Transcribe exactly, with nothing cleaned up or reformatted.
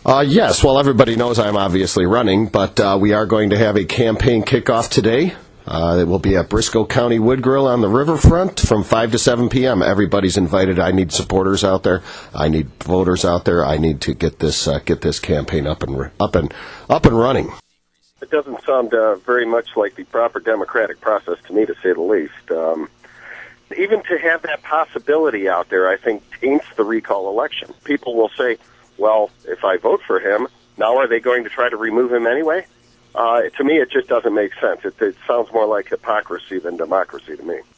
Uh, yes, well, everybody knows I'm obviously running, but uh, we are going to have a campaign kickoff today. Uh, it will be at Briscoe County Wood Grill on the riverfront from five to seven p.m. Everybody's invited. I need supporters out there. I need voters out there. I need to get this uh, get this campaign up and up and up and running. It doesn't sound uh, very much like the proper democratic process to me, to say the least. Um, even to have that possibility out there, I think, taints the recall election. People will say, well, if I vote for him, now are they going to try to remove him anyway? Uh, to me, it just doesn't make sense. It, it sounds more like hypocrisy than democracy to me.